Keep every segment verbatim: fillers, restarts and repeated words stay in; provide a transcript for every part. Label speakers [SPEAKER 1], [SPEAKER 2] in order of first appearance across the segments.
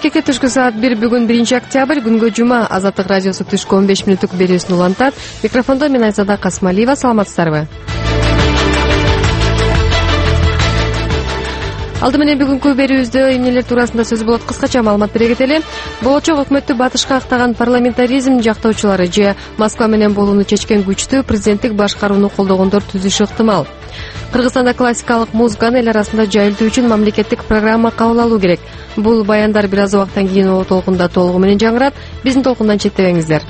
[SPEAKER 1] Мамлекетке түшкү саат бир бүгүн биринчи октябрь күнгө жума. Азаттык радиосу түшкү он беш мүнөттүк берүүсүн улантат. Микрофондо мен Айзада Касмалиева. Саламатсыздарбы? Алды менен бүгүнкү берүүбүздө эмнелер туурасында сөз болот, кыскача маалымат бере кетели. Болочок өкмөттү батышка актаган парламентаризм жактоочулары же Москва менен болууну чечкен күчтүү президенттик башкарууну колдогондор түзүшү ыктымал. Кыргызстанда классикалык музыканы эл арасында жайылтуу үчүн мамлекеттик программа кабыл алуу керек. Бул баяндар бир аз убакыттан кийин о толкунда толугу менен жаңырат. Биздин толкундан четтебеңиздер.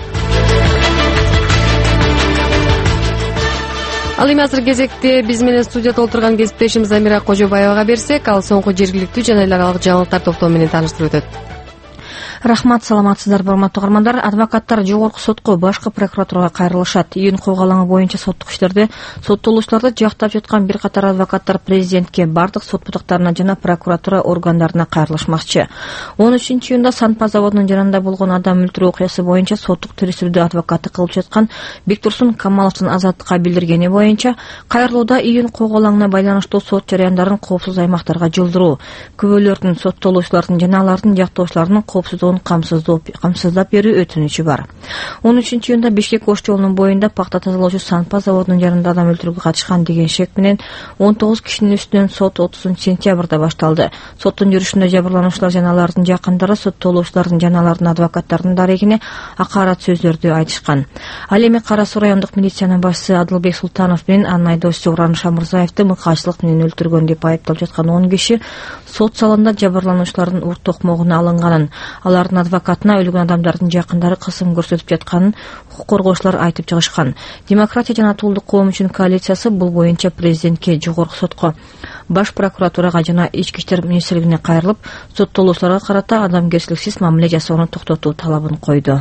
[SPEAKER 1] Ал эми азыр кезекте биз менен студияда отурган кесиптешим Замира Кожобаевага берсек, ал соңку жергиликтүү жана эл аралык жаңылыктар топтому менен тааныштырып өтөт.
[SPEAKER 2] Рахмат, саламатсыздарбы, урматтуу угармандар. Адвокаттар жогорку сотко, башкы прокуратурага кайрылышат. Июнь кылгалаңы боюнча соттук иштерде соттолуучуларды жактап жаткан бир катар адвокаттар президентке, бардык сот бутактарына жана прокуратура органдарына кайрылышмакчы. он үчүнчү июнда Санпа заводунун жанында болгон адам өлтүрүү окуясы боюнча соттук териштирүүдө адвокаты кылып жаткан Бектурсун Камаловдун азаттыкка билдиргени боюнча кайрылууда июнь кылгалаңына байланыштуу сот жарыяндарын коопсуз аймактарга жылдыруу, күбөлөрдүн, соттолуучулардын жана алардын жактоочуларынын коопсуздугун камсыздап берүү өтүнүчү бар. он үчүнчү июнда Бишкек Ош жолунун боюнда пахта тазалоочу Санпа заводунун жанында адам өлтүрүүгө катышкан деген шек менен он тогуз кишинин үстүнөн сот отузунчу сентябрда башталды. Соттун жүрүшүндө жабырлануучулар жана алардын жакындары соттолуучулардын жана алардын адвокаттарынын дарегине акарат сөздөрдү айтышкан. Ал эми Кара Суу райондук милициянын башчысы Адылбек Султанов менен анын айдоочусу Урануш Амырзаевди мыкаачылык менен өлтүргөн деп айыпталып жаткан он киши сот залында жабырлануучулардын урт токмогуна алынганын, алардын адвокатына өлгөн адамдардын жакындары кысым көрсөтүп жатканын укук коргоочулар айтып чыгышкан. Демократия жана Туулдук коом үчүн коалициясы бул боюнча президентке, жогорку сотко, баш прокуратурага жана ички иштер министрлигине кайрылып, соттолуучуларга карата адамгерчиликсиз мамиле жасоону токтотуу талабын койду.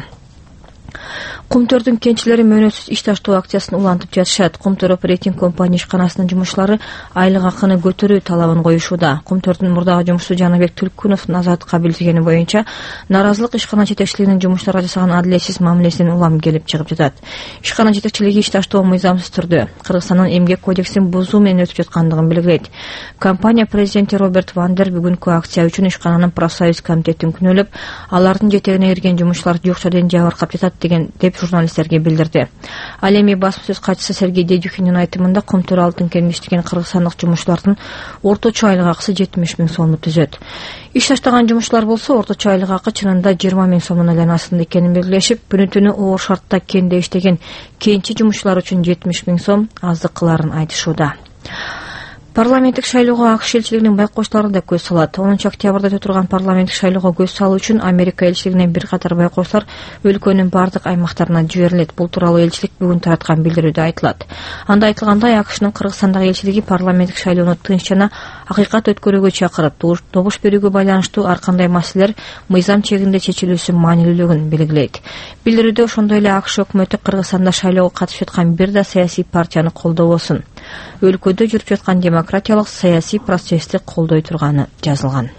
[SPEAKER 2] Кумтөрдүн кенчилери мөөнөтсүз иш таштоо акциясын улантып жатышат. Кумтөр оперейтинг компания ишканасынын жумушчулары айлык акыны көтөрүү талабын коюшууда. Кумтөрдүн мурдагы жумушчусу Жаныбек Түлкүновдун азаттыкка билдиргени боюнча нааразылык ишкана жетекчилигинин жумушчуларга жасаган адилетсиз мамилесинен улам келип чыгып жатат. Ишкана жетекчилиги иш таштоо мыйзамсыз түрдө Кыргызстандын эмгек кодексин бузуу менен өтүп жаткандыгын белгилейт. Компания президенти Роберт Вандер бүгүнкү акция үчүн ишкананын профсоюз комитетин күнөөлөп, алардын жетегине кирген жумушчулар жок жерден жабыркап жатат деген деп журналисттерге билдирди. Ал эми басма-сөз катчысы Сергей Дедюхиндин айтымында Кумтөр алтын кенин иштеген кыргызстандык жумушчулардын орточо айлык акысы жетимиш миң сомду түзөт. Иш таштаган жумушчулар болсо орточо айлык акы чынында жыйырма миң сомдун айланасында экенин белгилешип, күнү-түнү оор шартта кенде иштеген кенчи жумушчулар үчүн жетимиш миң сом аздык кыларын айтышууда. Парламенттик шайлоого АКШ элчилигинин байкоочулары да көз салат. онунчу октябрда өтө турган парламенттик шайлоого көз салуу үчүн Америка элчилигинен бир катар байкоочулар өлкөнүн бардык аймактарына жиберилет. Бул тууралуу элчилик бүгүн тараткан билдирүүдө айтылат. Анда айтылгандай, АКШнын Кыргызстандагы элчилиги парламенттик шайлоону тынч жана акыйкат өткөрүүгө чакырып, добуш берүүгө байланыштуу ар кандай маселелер мыйзам чегинде чечилүүсү маанилүүлүгүн белгилейт. Билдирүүдө ошондой эле АКШ өкмөтү Кыргызстанда шайлоого катышып жаткан бир да саясий партияны колдобосун, өлкөдө жүрүп жаткан демократиялык саясий процессти колдой турганы жазылган.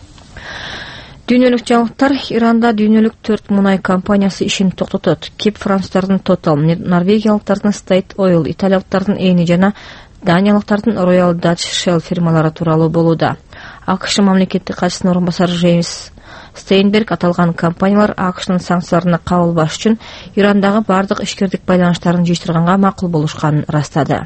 [SPEAKER 2] Дүйнөлүк жаңылыктар. Иранда дүйнөлүк төрт мунай компаниясы ишин токтотот. Кип француздардын Total, норвегиялыктардын State Oil, италиялыктардын Eni жана даниялыктардын Royal Dutch Shell фирмалары тууралуу болууда. АКШ мамлекеттик катчысынын орун басары Джеймс Стейнберг аталган компаниялар АКШнын санкцияларына кабылбаш үчүн Ирандагы бардык ишкердик байланыштарын жыйыштырганга макул болушканын ырастады.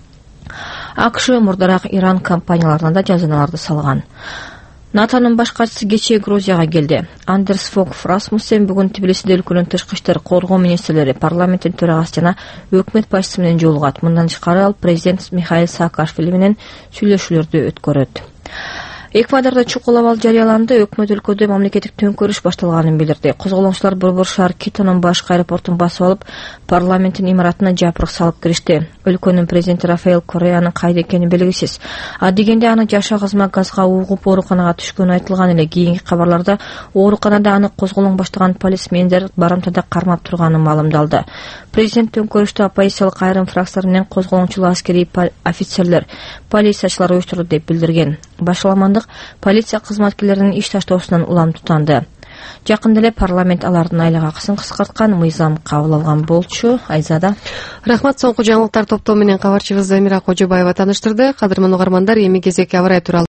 [SPEAKER 2] АКШ мурдараак Иран компанияларына да жазаларды салган. НАТОнун баш катчысы кечээ Грузияга келди. Андерс Фог Расмуссен бүгүн Тбилисиде өлкөнүн тышкы иштер, коргоо министрлери, парламенттин төрагасы жана өкмөт башчысы менен жолугат. Мындан тышкары ал президент Михаил Саакашвили менен сүйлөшүүлөрдү өткөрөт. Эквадордо чукул абал жарыяланды. Өкмөт өлкөдө мамлекеттик төңкөрүш башталганын билдирди. Козголоңчулар борбор шаар Китонун башкы аэропортун басып алып, парламенттин имаратына жапырык салып киришти. Өлкөнүн президенти Рафаэл Кореянын кайда экени белгисиз. А дегенде аны жаша кызма газга угуп ооруканага түшкөнү айтылган эле. Кийинки кабарларда ооруканада аны козголоң баштаган полисмендер барымтада кармап турганы маалымдалды. Президент төңкөрүштү оппозициялык айрым фракциялар менен козголоңчул аскерий офицерлер, полициячылар уюштурду деп билдирген. Башаламандык полиция кызматкерлеринин иш таштоосунан улам тутанды. Жакында эле парламент алардын айлык акысын кыскарткан мыйзам кабыл алган болчу. Айзада.
[SPEAKER 1] Рахмат, соңку жаңылыктар топтому менен кабарчыбыз Замира Кожобаева тааныштырды. Кадырман угармандар, эми кезек аба ырайы тууралуу